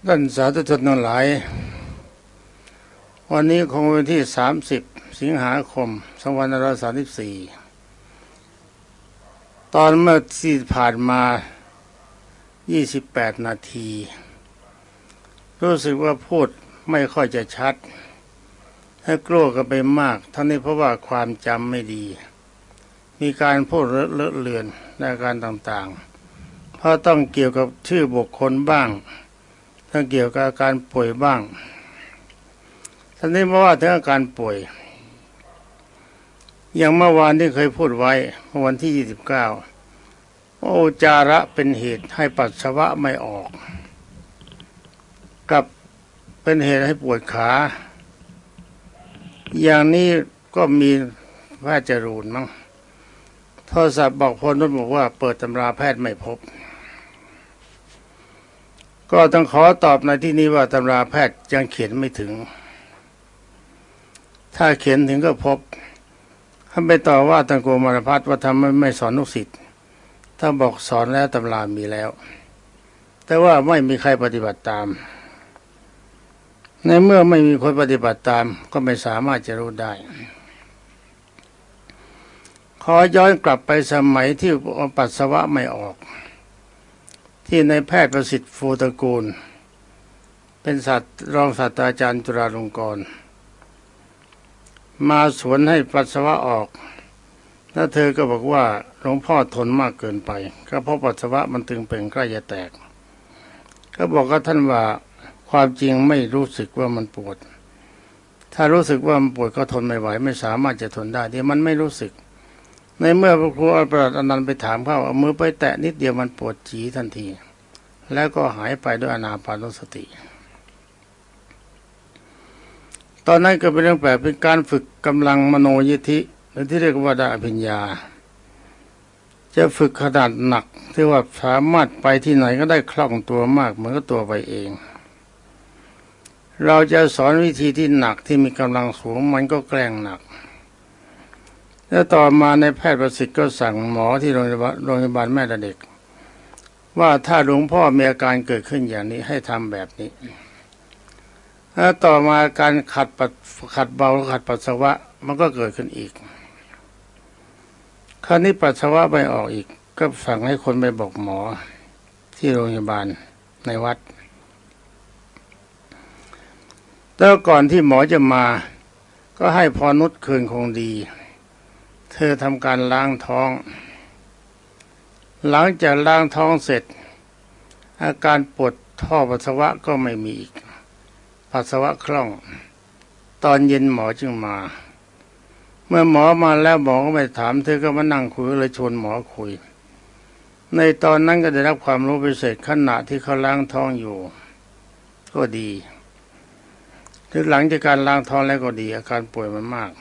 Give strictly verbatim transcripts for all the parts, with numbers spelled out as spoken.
ท่านสาธุชนทั้งหลายวันนี้คงเป็นที่สามสิบสิงหาคมสองพันห้าร้อยสามสิบสี่ตอนเมื่อที่ผ่านมายี่สิบแปดนาทีรู้สึกว่าพูดไม่ค่อยจะชัดให้กลัวกันไปมากทั้งนี้เพราะว่าความจำไม่ดีมีการพูดเลอะเลือนในการต่างๆเพราะต้องเกี่ยวกับชื่อบุคคลบ้างต้องเกี่ยวกับอาการป่วยบ้างท่านนี้มาว่าถึงอาการป่วยอย่างเมื่อวานที่เคยพูดไว้เมื่อวันที่ยี่สิบเก้าว่าอุจจาระเป็นเหตุให้ปัสสาวะไม่ออกกับเป็นเหตุให้ปวดขาอย่างนี้ก็มีแพทย์จรูนมั้งโทรศัพท์บอกพลนุชบอกว่าเปิดตำราแพทย์ไม่พบก็ต้องขอตอบในที่นี้ว่าตำราแพทย์ยังเขียนไม่ถึงถ้าเขียนถึงก็พบถ้าไปต่อว่าตังโกมารพัฒน์ว่าทำไมไม่สอนลูกศิษย์ถ้าบอกสอนแล้วตำรามีแล้วแต่ว่าไม่มีใครปฏิบัติตามในเมื่อไม่มีคนปฏิบัติตามก็ไม่สามารถจะรู้ได้ขอย้อนกลับไปสมัยที่ปัสสาวะไม่ออกที่ในแพทย์ประสิทธิ์ฟูตระกูลเป็นศาสตร์รองศาสตราจารย์จุฬาลงกรณ์มาสวนให้ปัสสาวะออกแล้วเธอก็บอกว่าหลวงพ่อทนมากเกินไปก็เพราะปัสสาวะมันตึงเป่งใกล้จะแตกก็บอกกับท่านว่าความจริงไม่รู้สึกว่ามันปวดถ้ารู้สึกว่ามันปวดก็ทนไม่ไหวไม่สามารถจะทนได้ที่มันไม่รู้สึกในเมื่อพระครูอภิรัตน์อนันต์ไปถามเขาเอามือไปแตะนิดเดียวมันปวดจี๋ทันทีแล้วก็หายไปด้วยอานาปานสติตอนนั้นก็เป็นเรื่องแปลกเป็นการฝึกกำลังมโนยิทธิหรือที่เรียกว่าได้อภิญญาจะฝึกขนาดหนักที่ว่าสามารถไปที่ไหนก็ได้คล่องตัวมากเหมือนกับตัวไปเองเราจะสอนวิธีที่หนักที่มีกำลังสูงมันก็แกล้งหนักแล้วต่อมาในแพทย์ประสิทธิ์ก็สั่งหมอที่โรงพยาบาลโรงพยาบาลแม่เด็กว่าถ้าหลวงพ่อมีอาการเกิดขึ้นอย่างนี้ให้ทำแบบนี้แล้วต่อมาการขัดปัสขัดเบาขัดปัสสาวะมันก็เกิดขึ้นอีกคราวนี้ปัสสาวะไม่ออกอีกก็สั่งให้คนไปบอกหมอที่โรงพยาบาลในวัดแล้วก่อนที่หมอจะมาก็ให้พรนุชคืนคงดีเธอทำการล้างท้องหลังจากล้างท้องเสร็จอาการปวดท่อปัสสาวะก็ไม่มีอีกปัสสาวะคล่องตอนเย็นหมอจึงมาเมื่อหมอมาแล้วหมอก็ไม่ถามเธอก็มานั่งคุยเลยชวนหมอคุยในตอนนั้นก็ได้รับความรู้พิเศษขณะที่เขาล้างท้องอยู่ก็ดีถึงหลังจากการล้างท้องแล้วก็ดีอาการป่วยมันมาก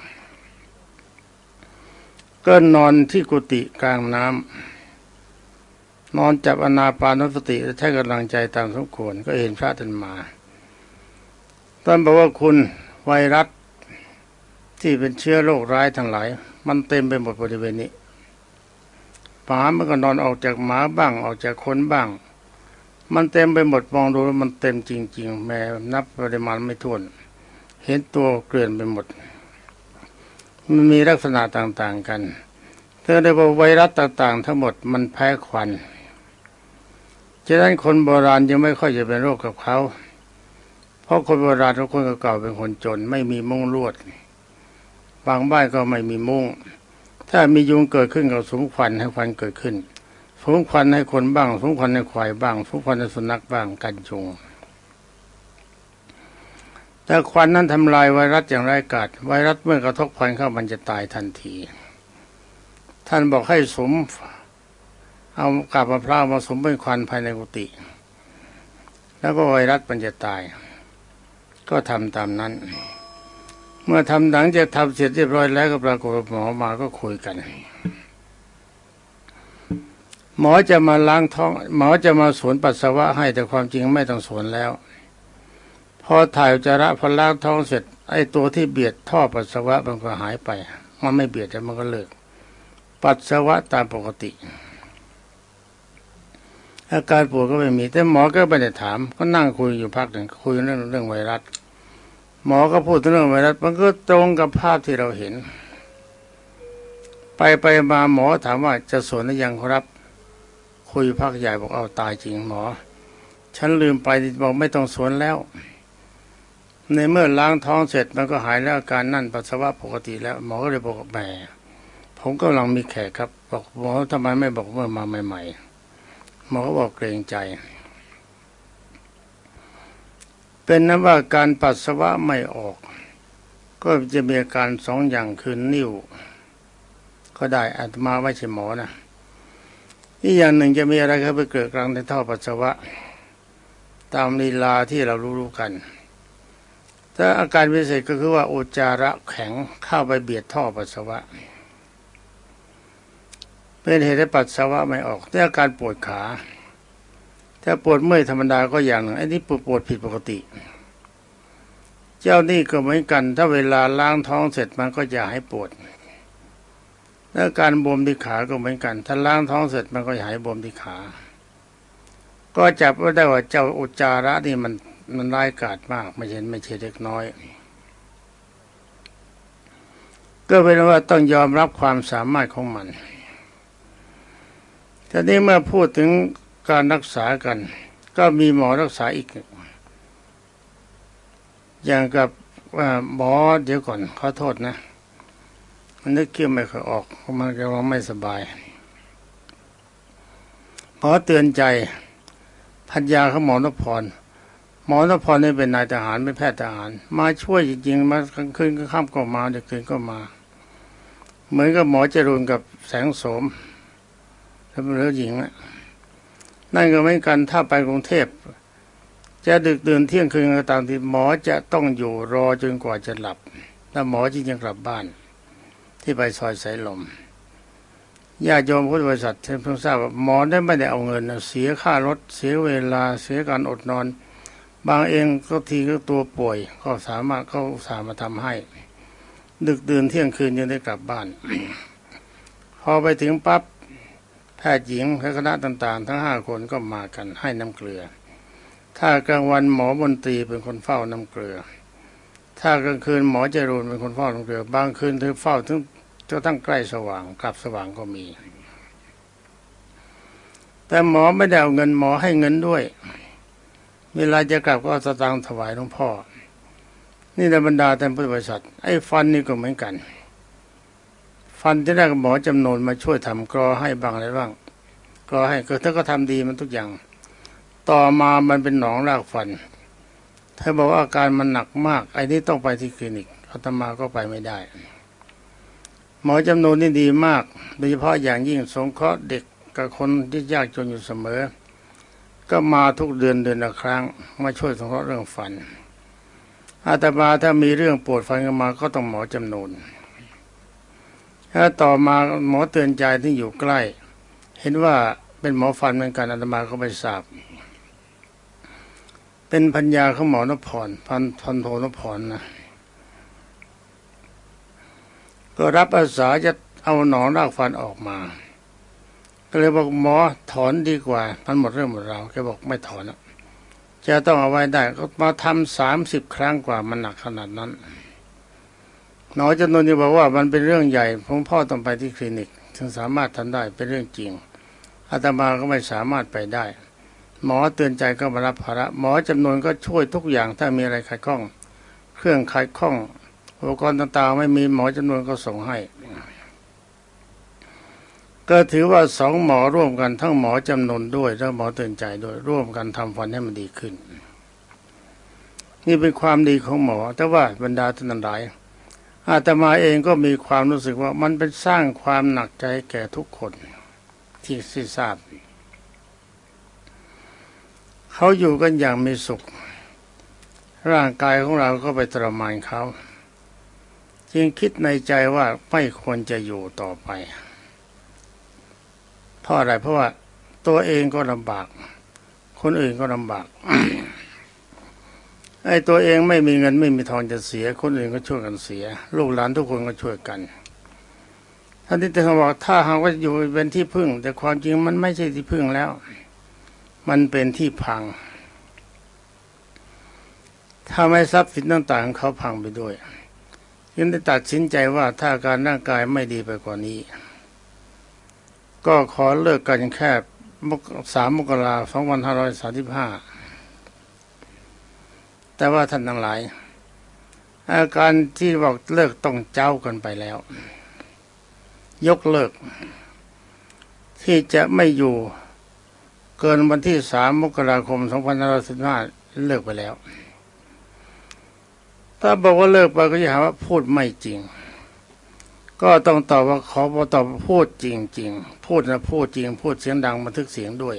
ก็นอนที่กุฏิกลางน้ำนอนจับอานาปานสติและใช้กำลังใจตามสมควรก็เห็นพระท่านมาท่านบอกว่าคุณไวรัสที่เป็นเชื้อโรคร้ายทั้งหลายมันเต็มไปหมดบริเวณนี้หมามันก็นอนออกจากหมาบ้างออกจากคนบ้างมันเต็มไปหมดมองดูแล้วมันเต็มจริงๆแม้นับปริมาณไม่ถ้วนเห็นตัวเกลื่อนไปหมดมันมีลักษณะต่างๆกันเธอได้บอกไวรัสต่างๆทั้งหมดมันแพ้ควันฉะนั้นคนโบราณยังไม่ค่อยจะเป็นโรคกับเขาเพราะคนโบราณทุกคนเก่าๆเป็นคนจนไม่มีมุ้งลวดบางบ้านก็ไม่มีมุ้งถ้ามียุงเกิดขึ้นก็สุมควันให้ควันเกิดขึ้นสุมควันให้คนบ้างสุมควันให้ควายบ้างสุมควันให้สุนัขบ้างกันยุงแต่ควันนั้นทำลายไวรัสอย่างไร้กาจไวรัสเมื่อกระทบควันเข้ามันจะตายทันทีท่านบอกให้สุมเอากาบมะพร้าวมาสุมเป็นควันภายในกุฏิแล้วก็ไวรัสมันจะตายก็ทำตามนั้นเมื่อทำหลังจากทำเสร็จเรียบร้อยแล้วก็ปรากฏหมอมาก็คุยกันหมอจะมาล้างท้องหมอจะมาสวนปัสสาวะให้แต่ความจริงไม่ต้องสวนแล้วพอถ่ายอุจจาระพอล้างท้องเสร็จไอ้ตัวที่เบียดท่อปัสสาวะมันก็หายไปมันไม่เบียดแล้วมันก็เลิกปัสสาวะตามปกติอาการปวดก็ไม่มีแต่หมอก็ไม่ได้ถามก็นั่งคุยอยู่พักหนึ่งคุยเรื่องเรื่องไวรัสหมอก็พูดเรื่องไวรัสมันก็ตรงกับภาพที่เราเห็นไปไปมาหมอถามว่าจะสวนหรือยังครับคุยพักใหญ่บอกเอาตายจริงหมอฉันลืมไปบอกไม่ต้องสวนแล้วในเมื่อล้างท้องเสร็จมันก็หายแล้วอาการนั่นปัสสาวะปกติแล้วหมอก็เลยบอกแหมผมกำลังมีแขกครับบอกหมอทำไมไม่บอกเมื่อมาใหม่ๆหมอก็บอกเกรงใจเป็นนั้นว่าการปัสสาวะไม่ออกก็จะมีอาการสองอย่างคือนิ่วก็ได้อาตมาไม่ใช่หมอนะอีกอย่างหนึ่งจะมีอะไรครับไปเกิดกลางในท่อปัสสาวะตามลีลาที่เรารู้ๆกันแต่อาการพิเศษก็คือว่าอุจจาระแข็งเข้าไปเบียดท่อปัสสาวะเป็นเหตุให้ปัสสาวะไม่ออกแต่อาการปวดขาถ้าปวดเมื่อยธรรมดาก็อย่างหนึ่งไอ้นี่ปวดปวดผิดปกติเจ้านี่ก็เหมือนกันถ้าเวลาล้างท้องเสร็จมันก็จะให้ปวดแล้วการบวมที่ขาก็เหมือนกันถ้าล้างท้องเสร็จมันก็หายบวมที่ขาก็จับว่าได้ว่าเจ้าอุจจาระนี่มันมันร้ายกาจมากไม่ใช่ไม่ใช่เล็กน้อยก็เป็นว่าต้องยอมรับความสามารถของมันทีนี้เมื่อพูดถึงการรักษากันก็มีหมอรักษาอีกอย่างกับหมอเดี๋ยวก่อนขอโทษนะมันนึกเกี่ยวไม่ค่อยออกมันก็ว่าไม่สบายหมอเตือนใจพันยาเขาหมอนพรหมอนพรนี่เป็นนายทหารไม่แพทย์ทหารมาช่วยจริงๆมากลางคืนก็ค่ำก็มาเด็กคืนก็มาเหมือนกับหมอจรูนกับแสงโสมถ้าเป็นเรื่องหญิงนะนั่นก็เหมือนกันถ้าไปกรุงเทพจะดึกดื่นเที่ยงคืนก็ตามที่หมอจะต้องอยู่รอจนกว่าจะหลับแล้วหมอจริงจะกลับบ้านที่ไปซอยสายลมญาติโยมพุทธบริษัทเพิ่งทราบว่าหมอได้ไม่ได้เอาเงินเสียค่ารถเสียเวลาเสียการอดนอนบางเองก็ทีก็ตัวป่วยก็สามารถเขาสามารถทำให้ดึกดื่นเที่ยงคืนยังได้กลับบ้าน พอไปถึงปั๊บแพทย์หญิงและคณะต่างๆทั้งห้าคนก็มากันให้น้ำเกลือถ้ากลางวันหมอบนตรีเป็นคนเฝ้าน้ำเกลือถ้ากลางคืนหมอจรูนเป็นคนเฝ้าน้ำเกลือบางคืนเธอเฝ้าถึงจนตั้งใกล้สว่างกลับสว่างก็มีแต่หมอไม่ได้เอาเงินหมอให้เงินด้วยเวลาจะกลับก็สตางค์ถวายหลวงพ่อนี่ในบรรดาท่านพุทธบริษัทไอ้ฟันนี่ก็เหมือนกันฟันที่ได้หมอจำนวนมาช่วยทำกรอให้บ้างอะไรบ้างกรอให้ก็ถ้าก็ทำดีมันทุกอย่างต่อมามันเป็นหนองรากฟันเธอบอกว่าอาการมันหนักมากไอ้นี่ต้องไปที่คลินิกอาตมาก็ไปไม่ได้หมอจำนวนนี่ดีมากโดยเฉพาะอย่างยิ่งสงเคราะห์เด็กกับคนที่ยากจนอยู่เสมอก็มาทุกเดือนเดือนละครั้งมาช่วยสงเคราะห์เรื่องฟันอาตมาถ้ามีเรื่องปวดฟันกันมาก็ต้องหมอจำนวนถ้าต่อมาหมอเตือนใจที่อยู่ใกล้เห็นว่าเป็นหมอฟันเหมือนกันอาตมาก็ไม่ทราบเป็นพัญญาของหมอนพรพันพันโทนพรนะก็รับอาสาจะเอาหนองรากฟันออกมาก็เลยบอกหมอถอนดีกว่ามันหมดเรื่องหมดราวแกบอกไม่ถอนจะต้องเอาไว้ได้ก็มาทำสามสิบครั้งกว่ามันหนักขนาดนั้นหมอจำนวนที่บอกว่ามันเป็นเรื่องใหญ่ผมพ่อต้องไปที่คลินิกถึงสามารถทำได้เป็นเรื่องจริงอาตมาก็ไม่สามารถไปได้หมอเตือนใจก็มารับภาระหมอจำนวนก็ช่วยทุกอย่างถ้ามีอะไรขัดข้องเครื่องขัดข้องอุปกรณ์ต่างๆไม่มีหมอจำนวนก็ส่งให้ก็ถือว่าสองหมอร่วมกันทั้งหมอจำนวนด้วยและหมอเตือนใจด้วยร่วมกันทำฟันให้มันดีขึ้นนี่เป็นความดีของหมอแต่ว่าบรรดาท่านหลายอาตมาเองก็มีความรู้สึกว่ามันเป็นสร้างความหนักใจแก่ทุกคนที่ทราบเขาอยู่กันอย่างมีสุขร่างกายของเราก็ไปทรมานเขาจึงคิดในใจว่าไม่ควรจะอยู่ต่อไปเพราะอะไรเพราะว่าตัวเองก็ลำบากคนอื่นก็ลำบาก ไอ้ตัวเองไม่มีเงินไม่มีทองจะเสียคนอื่นก็ช่วยกันเสียลูกหลานทุกคนก็ช่วยกันท่านที่จะบอกถ้าหากว่าอยู่เป็นที่พึ่งแต่ความจริงมันไม่ใช่ที่พึ่งแล้วมันเป็นที่พังถ้าไม่ทรัพย์สินต่างๆของเขาพังไปด้วยยังได้ตัดสินใจว่าถ้าการร่างกายไม่ดีไปกว่านี้ก็ขอเลิกกันแค่สามมกราคมสองพันห้าร้อยสามสิบห้าแต่ว่าท่านทั้งหลายอาการที่บอกเลิกต้องเจ้ากันไปแล้วยกเลิกที่จะไม่อยู่เกินวันที่สามมกราคมสองพันห้าร้อยสิบห้าเลิกไปแล้วถ้าบอกว่าเลิกไปก็จะหาว่าพูดไม่จริงก็ต้องตอบว่าขอตอบพูดจริงๆพูดนะพูดจริงพูดเสียงดังบันทึกเสียงด้วย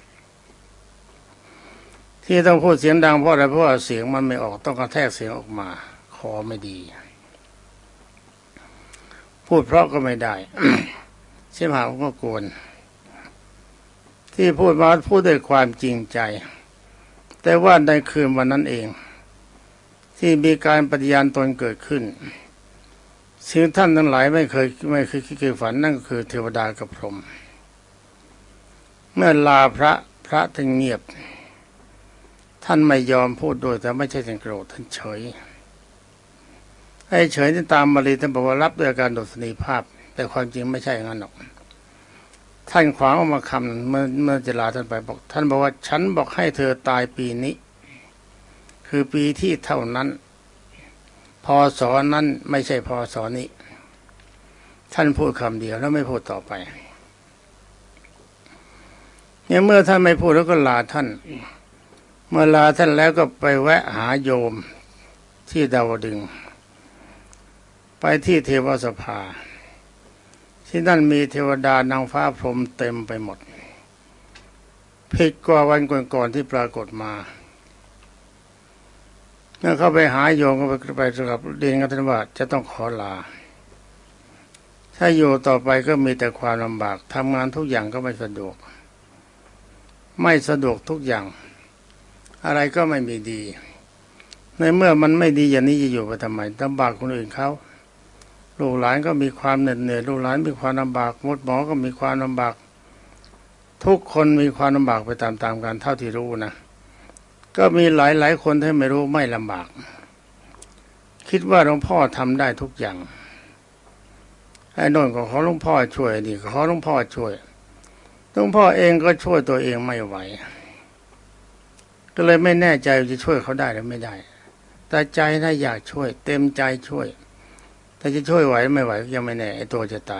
ที่ต้องพูดเสียงดังเพราะอะไรเพราะว่าเสียงมันไม่ออกต้องกระแทกเสียงออกมาคอไม่ดีพูดเพราะก็ไม่ได้ เสียหาก็กวนที่พูดมาพูดด้วยความจริงใจแต่ว่าในคืนวันนั้นเองที่มีการปฏิญาณตนเกิดขึ้นซึ่งท่านทั้งหลายไม่เคยไม่เคยคิดเคยฝันนั่นก็คือเทวดากับพรหมเมื่อลาพระพระท่านเงียบท่านไม่ยอมพูดโดยแต่ไม่ใช่ท่านโกรธท่านเฉยไอ้เฉยที่ตามบาลีท่านบอกว่ารับด้วยการโดดนีภาพแต่ความจริงไม่ใช่อย่างนั้นหรอกท่านขวางออกมาคำเมื่อเมื่อจะลาท่านไปบอกท่านบอกว่าฉันบอกให้เธอตายปีนี้คือปีที่เท่านั้นพศนั้นไม่ใช่พศนี้ท่านพูดคำเดียวแล้วไม่พูดต่อไปเนี่ยเมื่อท่านไม่พูดแล้วก็ลาท่านเมื่อลาท่านแล้วก็ไปแวะหาโยมที่ดาวดึงส์ไปที่เทวสภาที่นั่นมีเทวดานางฟ้าพรหมเต็มไปหมดผิดกว่าวันก่อนๆที่ปรากฏมาเมื่อเข้าไปหาโยมก็ไปไปกับเรียนกันท่านว่าจะต้องขอลาถ้าอยู่ต่อไปก็มีแต่ความลำบากทำงานทุกอย่างก็ไม่สะดวกไม่สะดวกทุกอย่างอะไรก็ไม่มีดีในเมื่อมันไม่ดีอย่างนี้จะอยู่ไปทำไมลำบากคนอื่นเขาลูกหลานก็มีความเหน็ดเหนื่อยลูกหลานมีความลำบากมดหมอก็มีความลำบากทุกคนมีความลำบากไปตามๆกันเท่าที่รู้นะก็มีหลายๆคนที่ไม่รู้ไม่ลำบากคิดว่าหลวงพ่อทำได้ทุกอย่างไอ้โน่นก็ขอหลวงพ่อช่วยนี่ขอหลวงพ่อช่วยหลวงพ่อเองก็ช่วยตัวเองไม่ไหวก็เลยไม่แน่ใจจะช่วยเขาได้หรือไม่ได้แต่ใจถ้าอยากช่วยเต็มใจช่วยแต่จะช่วยไหวไม่ไหวยังไม่แน่ไอ้ตัวจะตาย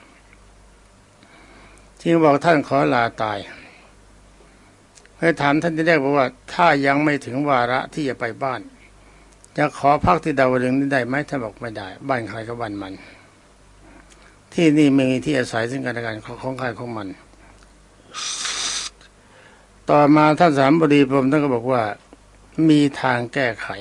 ที่บอกท่านขอลาตายให้ถามท่านที่แรกบอกว่าถ้ายังไม่ถึงวาระที่จะไปบ้านจะขอพักที่ดาวดึงส์ได้ไหมท่านบอกไม่ได้บ้านใครก็บ้านมันที่นี่ไม่มีที่อาศัยซึ่งกันและกันของใครของมันต่อมาท่านสามบดีพรหมท่านก็บอกว่ามีทางแก้ไข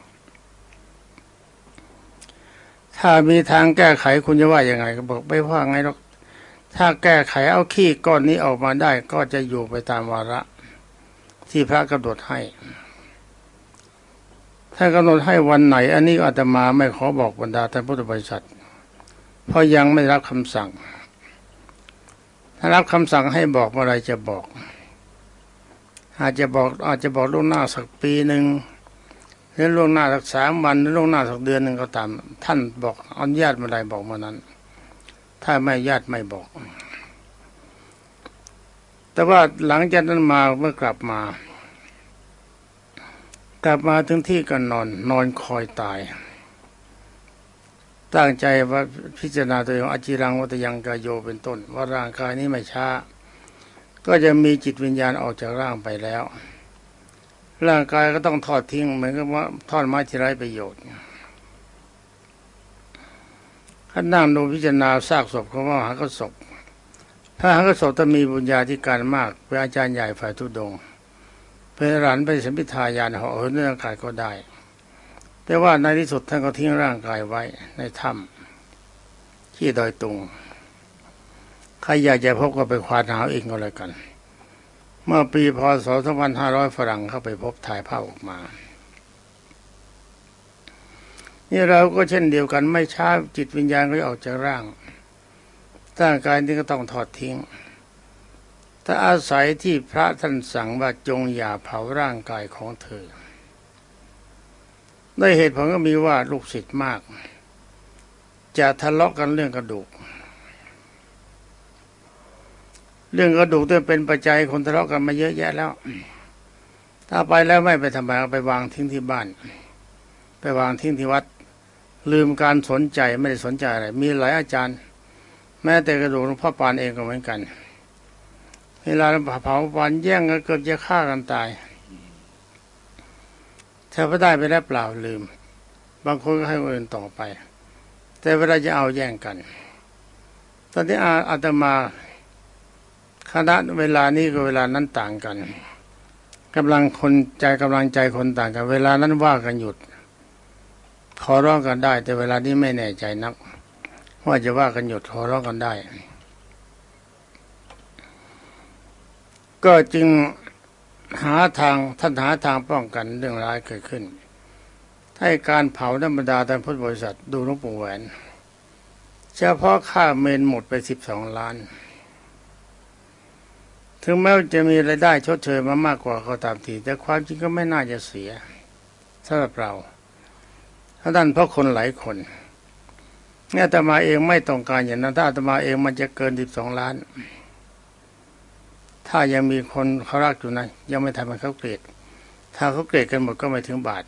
ถ้ามีทางแก้ไขคุณจะว่ายังไงก็บอกไม่ว่าไงหรอกถ้าแก้ไขเอาขี้ก้อนนี้ออกมาได้ก็จะอยู่ไปตามวาระที่พระกำหนดให้ถ้ากำหนดให้วันไหนอันนี้อาตมาไม่ขอบอกบรรดาท่านพุทธบริษัทเพราะยังไม่รับคำสั่งถ้ารับคำสั่งให้บอกเมื่อไรจะบอกอาจจะบอกอาจจะบอกล่วงหน้าสักปีหนึ่งหรือล่วงหน้าสักสามวันหรือล่วงหน้าสักเดือนหนึ่งก็ตามท่านบอกอนุญาตเมื่อไรบอกเมื่อนั้นถ้าไม่อนุญาตไม่บอกแต่ว่าหลังจากนั้นมาเมื่อกลับมากลับมาถึงที่ก็นอนนอนคอยตายตั้งใจว่าพิจารณาตัวเองอจิรังวัตยังกายโยเป็นต้นว่าร่างกายนี้ไม่ช้าก็จะมีจิตวิญญาณออกจากร่างไปแล้วร่างกายก็ต้องทอดทิ้งเหมือนกับว่าทอดไม้ที่ไร้ประโยชน์ถ้านั่งดูพิจารณาซากศพเขาว่าหากศพถ้าหากศพจะมีบุญญาธิการมากเป็นอาจารย์ใหญ่ฝ่ายทุดงค์เป็นอรหันต์เป็นสัมภิทายานเหาะเหินร่างกายก็ได้แต่ว่าในที่สุดท่านก็ทิ้งร่างกายไว้ในถ้ำที่ดอยตุงใครอยากจะพบก็ไปควานหาเองก็แล้วกันเมื่อปีพ.ศ. สองพันห้าร้อยฝรั่งเข้าไปพบถ่ายภาพออกมานี่เราก็เช่นเดียวกันไม่ช้าจิตวิญญาณก็ออกจากร่างร่างกายนี้ก็ต้องถอดทิ้งถ้าอาศัยที่พระท่านสั่งว่าจงอย่าเผาร่างกายของเธอด้วยเหตุผลก็มีว่าลูกศิษย์มากจะทะเลาะกันเรื่องกระดูกเรื่องกระดูกเนี่ยเป็นปัจจัยคนทะเลาะกันมาเยอะแยะแล้วถ้าไปแล้วไม่ไปทำไมเอาไปวางทิ้งที่บ้านไปวางทิ้งที่วัดลืมการสนใจไม่ได้สนใจอะไรมีหลายอาจารย์แม้แต่กระดูกหลวงพ่อปานเองก็เหมือนกันเวลาเผาปานแย่งกันเกือบจะฆ่ากันตายถ้าพอได้ไปแล้วเปล่าลืมบางคนก็ให้คนอื่นต่อไปแต่เวลาจะเอาแย่งกันตอนนี้อาตมาคณะเวลานี้กับเวลานั้นต่างกันกำลังคนใจกำลังใจคนต่างกันเวลานั้นว่ากันหยุดขอร้องกันได้แต่เวลานี้ไม่แน่ใจนักว่าจะว่ากันหยุดขอร้องกันได้ก็จึงหาทางท่านหาทางป้องกันเรื่องร้ายเกิดขึ้นให้การเผาธรรมดาตามพุทธบริษัทดูหลวงปู่แหวนเฉพาะค่าเมนหมดไปสิบสองล้านถึงแม้จะมีรายได้ชดเชยมามากกว่าก็ตามทีแต่ความจริงก็ไม่น่าจะเสียสำหรับเราถ้าท่านเพราะคนหลายคนเนี่ยอาตมาเองไม่ต้องการอย่างนั้นถ้าอาตมาเองมันจะเกินสิบสองล้านถ้ายังมีคนเขารักอยู่นะยังไม่ทำให้เขาเกลียดถ้าเขาเกลียดกันหมดก็ไม่ถึงบาท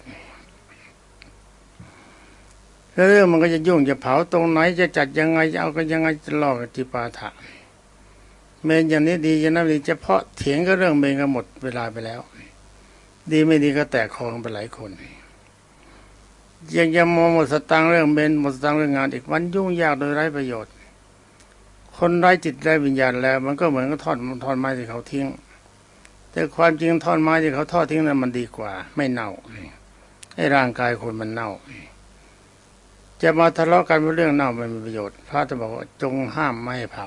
แล้วเรื่องมันก็จะยุ่งจะเผาตรงไหนจะจัดยังไงจะเอากันยังไงจะลอกจิปาถะเมนอย่างนี้ดีอย่างนั้นดีเฉพาะเถียงก็เรื่องเมนก็หมดเวลาไปแล้วดีไม่ดีก็แตกคอกันไปหลายคนยังจะมองหมดสตางค์เรื่องเมนหมดสตางค์เรื่องงานอีกมันยุ่งยากโดยไร้ประโยชน์คนไร้จิตไร้วิญญาณแล้วมันก็เหมือนกับทอดทอดไม้ที่เขาทิ้งแต่ความจริงทอดไม้ที่เขาทอดทิ้งนั้นมันดีกว่าไม่เน่าให้ร่างกายคนมันเน่าจะมาทะเลาะกันเรื่องเน่าไม่มีประโยชน์พระจะบอกว่าจงห้ามไม่ให้เผา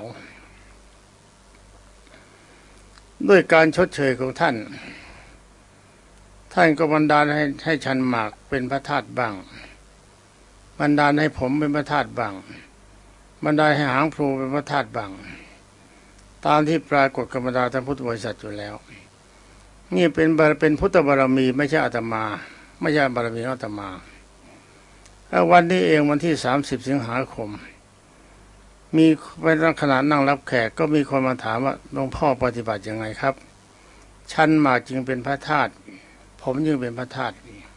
ด้วยการชดเชยของท่านท่านก็บันดาลให้ให้ชันหมากเป็นพระธาตุบ้างบันดาลให้ผมเป็นพระธาตุบ้างบันดาลให้หางพลูเป็นพระธาตุบ้างตามที่ปรากฏกรรมดาท่านพุทธบริษัทอยู่แล้วนี่เป็นเป็นพุทธบารมีไม่ใช่อาตมาไม่ใช่บารมีอาตมาแล้ววันนี้เองวันที่สามสิบสิงหาคมมีเป็นขณะนั่งรับแขกก็มีคนมาถามว่าหลวงพ่อปฏิบัติยังไงครับชันหมากจึงเป็นพระธาตุผมจึงเป็นพระธาตุ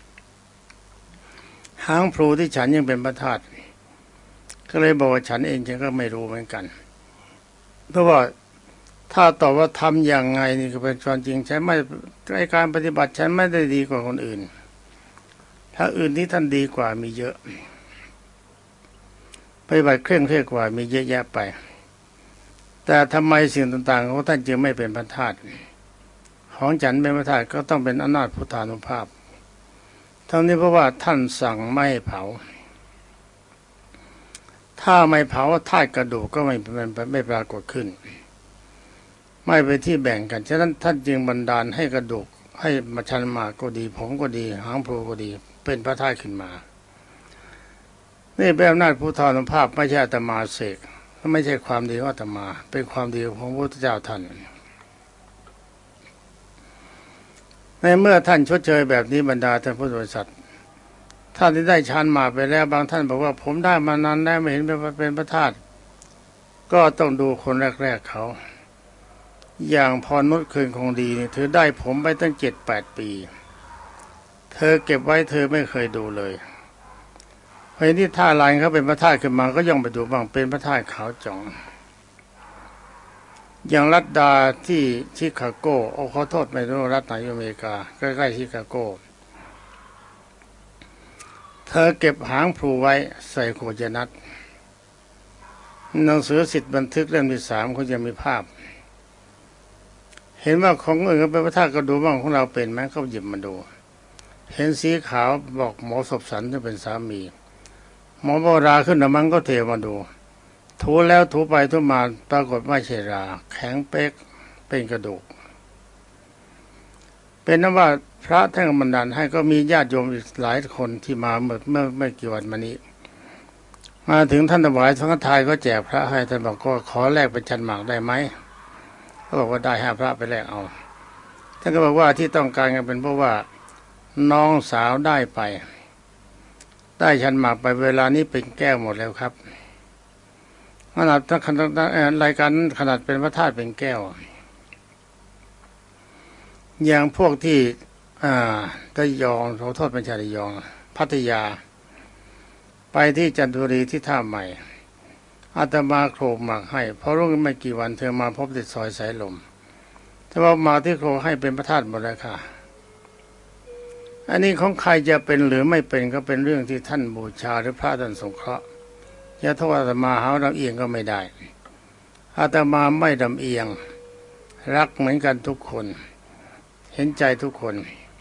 หางพลูที่ฉันยังเป็นพระธาตุก็เลยบอกว่าฉันเองฉันก็ไม่รู้เหมือนกันเพราะว่าถ้าตอบว่าทำอย่างไงนี่ก็เป็นความจริงฉันไม่ในการปฏิบัติฉันไม่ได้ดีกว่าคนอื่นถ้าอื่นที่ท่านดีกว่ามีเยอะปฏิบัติเคร่งเครียดกว่ามีเยอะแยะไปแต่ทำไมสิ่งต่างๆของท่านจึงไม่เป็นพระธาตุของฉันเป็นพระธาตุก็ต้องเป็นอำนาจพุทธานุภาพทั้งนี้เพราะว่าท่านสั่งไม่ให้เผาถ้าไม่เผาธาตุกระดูกก็ไม่ไม่ปรากฏขึ้นไม่ไปที่แบ่งกันฉะนั้นท่านจึงบันดาลให้กระดูกให้มาชันหมากก็ดีผมก็ดีหางพลูก็ดีเป็นพระธาตุขึ้นมานี่เป็นอำนาจพุทธานุภาพไม่ใช่อาตมาเสกไม่ใช่ความดีของอาตมาเป็นความดีของพระพุทธเจ้าท่านในเมื่อท่านชดเชยแบบนี้บรรดาท่านพุทธบริษัทท่านที่ได้ฌานมาไปแล้วบางท่านบอกว่าผมได้มานานแล้วไม่เห็นเป็นพระธาตุก็ต้องดูคนแรกๆเขาอย่างพรนุชคืนคงดีนี่เธอได้ผมไปตั้งเจ็ดแปดปีเธอเก็บไว้เธอไม่เคยดูเลยเพราะที่ท่าลายเขาเป็นพระธาตุขึ้นมาก็ย่องไปดูบ้างเป็นพระธาตุขาวจ่องอย่างรัฐดาที่ชิคาโกโอ้ขอโทษไม่รู้รัฐไหนอเมริกาใกล้ๆชิคาโกเธอเก็บหางพลูไว้ใส่โคจนัดหนังสือสิทธิบันทึกเล่มที่สามเขาจะมีภาพเห็นว่าของอื่นก็เป็นพระธาตุก็ดูบ้างของเราเป็นไหมเขาหยิบมาดูเห็นสีขาวบอกหมอศพสันที่เป็นสามีหมอโบราขึ้นน้ำมันก็เทมาดูถูแล้วถูไปถูมาปรากฏไม่ใช่ราแข็งเป๊กเป็นกระดูกเป็นนั้นว่าพระท่านบันดาลให้ก็มีญาติโยมอีกหลายคนที่มาเมื่อเมื่อไม่กี่วันมานี้มาถึงท่านถวายสังฆทานก็แจกพระให้ท่านบอกก็ขอแลกเป็นชันหมากได้ไหมเขาบอกว่าได้ห้าพระไปแลกเอาท่านก็บอกว่าที่ต้องการกันเป็นเพราะว่าน้องสาวได้ไปได้ฉันหมากไปเวลานี้เป็นแก้วหมดแล้วครับขนาดขนาดรายการขนาดเป็นพระธาตุเป็นแก้วอย่างพวกที่อ่าระยองขอโทษเป็นชาระยองพัทยาไปที่จันทบุรีที่ท่าใหม่อาตมาโครกหมากให้เพราะรุ่งไม่กี่วันเธอมาพบติดซอยสายลมแต่ว่ามาที่โครกให้เป็นพระธาตุหมดแล้วค่ะอันนี้ของใครจะเป็นหรือไม่เป็นก็เป็นเรื่องที่ท่านบูชาหรือพระท่านสงเคราะห์อย่าโทษอาตมาหาลำเอียงก็ไม่ได้อาตมาไม่ลำเอียงรักเหมือนกันทุกคนเห็นใจทุกคน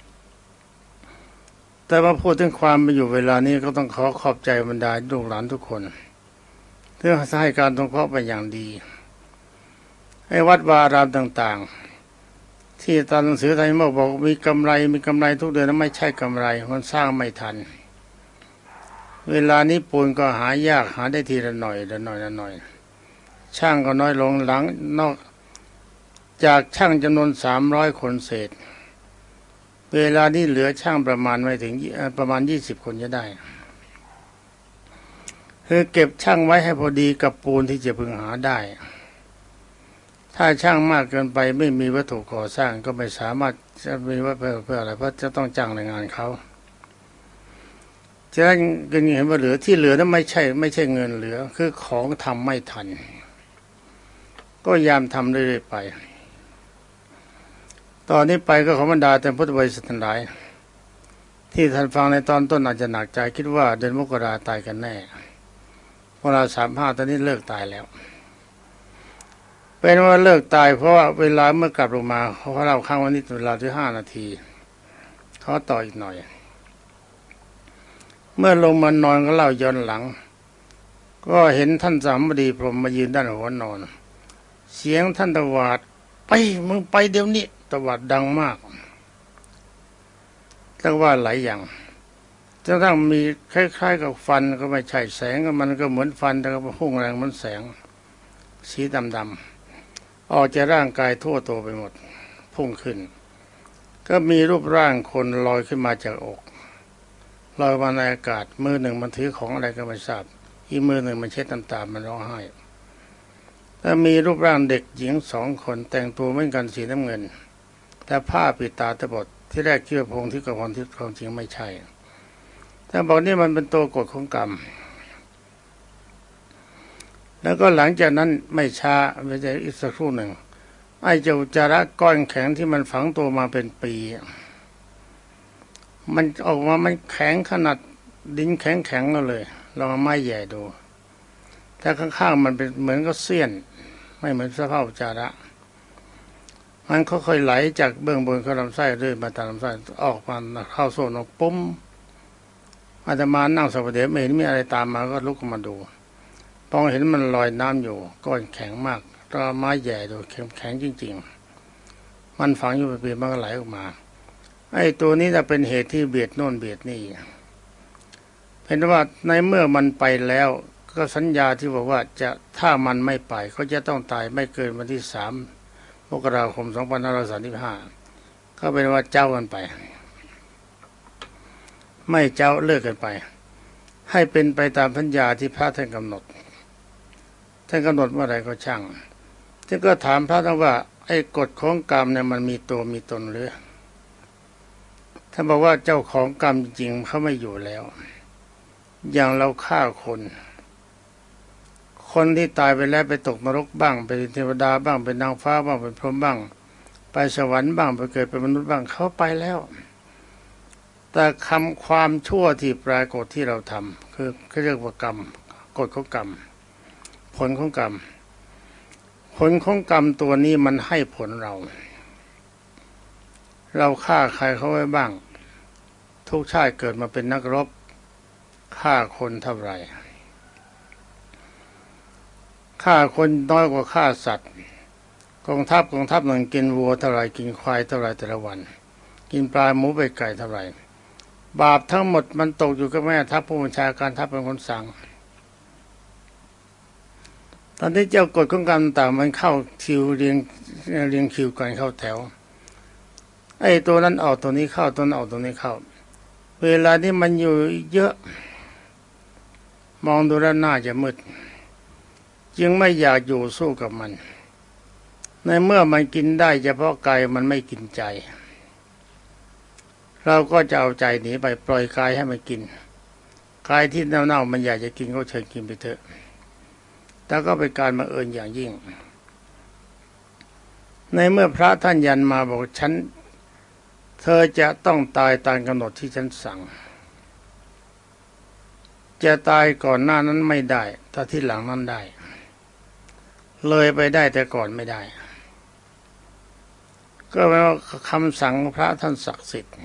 แต่มาพูดถึงความมาอยู่เวลานี้ก็ต้องขอขอบใจบรรดาลูกหลานทุกคนเพื่อให้การสงเคราะห์เป็นอย่างดีให้วัดวาอารามต่างๆที่ตามหนังสือไทยบอกบอกมีกำไรมีกำไรทุกเดือนนั้นไม่ใช่กำไรมันสร้างไม่ทันเวลานี้ปูนก็หายากหาได้ทีละหน่อยละหน่อยละหน่อยช่างก็น้อยลงหลังนอกจากช่างจำนวนสามร้อยคนเศษเวลานี้เหลือช่างประมาณไม่ถึงประมาณยี่สิบคนจะได้คือเก็บช่างไว้ให้พอดีกับปูนที่จะพึงหาได้ถ้าช่างมากเกินไปไม่มีวัตถุก่อสร้างก็ไม่สามารถจะมีว่าเพื่อเพื่ออะไรเพราะจะต้องจ้างแรงงานเขาฉะนั้นก็เห็นว่าเหลือที่เหลือนั้นไม่ใช่ไม่ใช่เงินเหลือคือของทำไม่ทันก็ยามทำเรื่อยๆไปตอนนี้ไปก็ขอบรรดาแต่พุทธบริษัททั้งหลายที่ท่านฟังในตอนต้นอาจจะหนักใจคิดว่าเดือนมกราตายกันแน่พวกเราสามห้าตอนนี้เลิกตายแล้วเป็นว่าเลิกตายเพราะว่าเวลาเมื่อกลับลงมาเขาเราค้างวันนี้เวลาที่ห้านาทีเขาต่ออีกหน่อยเมื่อลงมานอนก็เล่าย้อนหลังก็เห็นท่านสามบดีพรหมมายืนด้านหัวนอนเสียงท่านตวาดไปมึงไปเดี๋ยวนี้ตวาดดังมากแต่ว่าหลายอย่างจนกระทั่งมีคล้ายๆกับฟันก็ไม่ใช่แสงมันก็เหมือนฟันแต่ก็พุ่งแรงเหมือนแสงสีดำๆออกจากร่างกายทั่วตัวไปหมดพุ่งขึ้นก็มีรูปร่างคนลอยขึ้นมาจากอกลอยมาในอากาศมือหนึ่งมันถือของอะไรก็ไม่ทราบอีกมือหนึ่งมันเช็ดน้ำตามันร้องไห้แล้วมีรูปร่างเด็กหญิงสองคนแต่งตัวเหมือนกันสีน้ำเงินแต่ผ้าปิดตาตะบดที่แรกเชื่อพงที่กับความที่ความจริงไม่ใช่แต่บอกนี่มันเป็นตัวกฎของกรรมแล้วก็หลังจากนั้นไม่ช้าไม่ใช่อีกสักครู่หนึ่งไอ้เจ้าจาระก้อนแข็งที่มันฝังตัวมาเป็นปีมันออกมามันแข็งขนาดดินแข็งแข็งก็เลยลองเอาไม้แย่ดูแต่ข้างๆมันเป็นเหมือนกับเสี้ยนไม่เหมือนสภาพจาระมันค่อยๆไหลจากเบื้องบนเข้าลำไส้เรื่อยมาตามลำไส้ออกมาเข้าโซนออกปุ้มอาตมานั่งสักพักเดี๋ยวไม่เห็นมีอะไรตามมาก็ลุกขึ้นมาดูพอเห็นมันลอยน้ำอยู่ก้อนแข็งมากก็ไม้แย่ดูแข็งแข็งจริงๆมันฝังอยู่เป็นปีมันก็ไหลออกมาไอ้ตัวนี้จะเป็นเหตุที่เบียดโน่นเบียดนี่เป็นว่าในเมื่อมันไปแล้วก็สัญญาที่บอกว่าจะถ้ามันไม่ไปก็จะต้องตายไม่เกินวันที่สามมกราคมสองพันห้าร้อยสามสิบห้าก็เป็นว่าเจ้ากันไปไม่เจ้าเลิกกันไปให้เป็นไปตามสัญญาที่พระท่านกำหนดท่านกำหนดเมื่อไรก็ช่างท่านก็ถามพระท่านว่าไอ้กฎของกรรมเนี่ยมันมีตัวมีตนหรือท่านบอกว่าเจ้าของกรรมจริงๆเขาไม่อยู่แล้วอย่างเราฆ่าคนคนที่ตายไปแล้วไปตกนรกบ้างเป็นเทวดาบ้างเป็นนางฟ้าบ้างเป็นพรหมบ้างไปสวรรค์บ้างไปเกิดเป็นมนุษย์บ้างเขาไปแล้วแต่คำความชั่วที่ปรากฏที่เราทำคือเขาเรียกว่ากรรมกฎของกรรมผลของกรรมผลของกรรมตัวนี้มันให้ผลเราเราฆ่าใครเขาไว้บ้างทุกชาติเกิดมาเป็นนักรบฆ่าคนเท่าไหร่ฆ่าคนน้อยกว่าฆ่าสัตว์กองทัพกองทัพหนึ่งกินวัวเท่าไหร่กินควายเท่าไหร่แต่ละวันกินปลาหมูไปไก่เท่าไหร่บาปทั้งหมดมันตกอยู่กับแม่ทัพผู้บัญชาการทัพเป็นคนสั่งตอนที่เจ้ากฎของกรรมต่างมันเข้าคิวเรียงเรียงคิวกันเข้าแถวไอ้ตัวนั้นออกตัวนี้เข้าตัวนั้นออกตัวนี้เข้าเวลาที่มันอยู่เยอะมองดูแล้วน่าจะมืดจึงไม่อยากอยู่สู้กับมันในเมื่อมันกินได้เฉพาะกายมันไม่กินใจเราก็จะเอาใจหนีไปปล่อยกายให้มันกินกายที่เน่าๆมันอยากจะกินก็เชิญกินไปเถอะแต่ก็เป็นการบังเอิญอย่างยิ่งในเมื่อพระท่านยันมาบอกฉันเธอจะต้องตายตามกำหนดที่ฉันสั่งจะตายก่อนหน้านั้นไม่ได้ถ้าที่หลังนั้นได้เลยไปได้แต่ก่อนไม่ได้ก็แปลว่าคำสั่งพระท่านศักดิ์สิทธิ์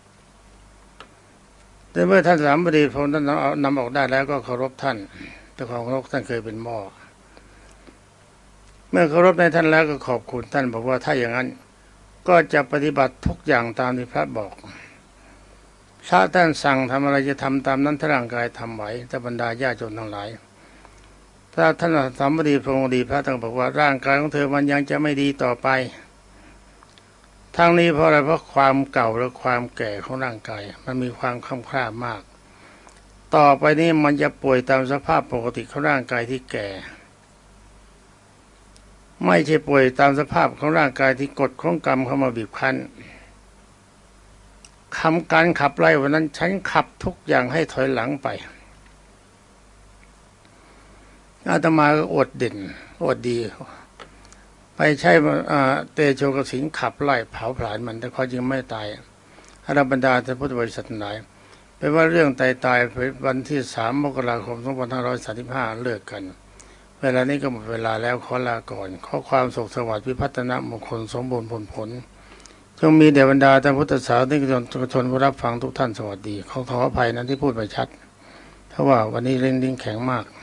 แต่เมื่อท่านสามบดีพระท่านนำออกได้แล้วก็เคารพท่านแต่ความเคารพท่านเคยเป็นหม้อเมื่อเคารพในท่านแล้วก็ขอบคุณท่านบอกว่าถ้าอย่างนั้นก็จะปฏิบัติทุกอย่างตามที่พระบอกพระท่านสั่งทำอะไรจะทำตามนั้นถ้าร่างกายทำไหวแต่บรรดาญาติโยมทั้งหลายถ้าท่านสามบดีพระองค์ดีพระท่านบอกว่าร่างกายของเธอมันยังจะไม่ดีต่อไปทั้งนี้เพราะอะไรเพราะความเก่าและความแก่ของร่างกายมันมีความค่ำคร่ามากต่อไปนี้มันจะป่วยตามสภาพปกติของร่างกายที่แก่ไม่ใช่ป่วยตามสภาพของร่างกายที่กฎของกรรมเข้ามาบีบคั้นคำการขับไล่วันนั้นฉันขับทุกอย่างให้ถอยหลังไปอาตมาก็อดเด่นอดดีไปใช้เตโชกสิงขับไล่เผาผลาญมันแต่เขาจึงไม่ตายอรบรรดาท่านพุทธบริษัททั้งหลายเป็นว่าเรื่องตายตายวันที่สามมกราคมสองพันห้าร้อยสามสิบห้าเลิกกันเวลานี้ก็หมดเวลาแล้วขอลาก่อนขอความสุขสวัสดิ์พิพัฒนมงคลสมบูรณ์ผลผลจงมีแด่บรรดาท่านพุทธศาสนิกชนชนผู้รับฟังทุกท่านสวัสดีขอขออภัยนั้นที่พูดไม่ชัดเพราะว่าวันนี้เร่งดิ้งแข็งมาก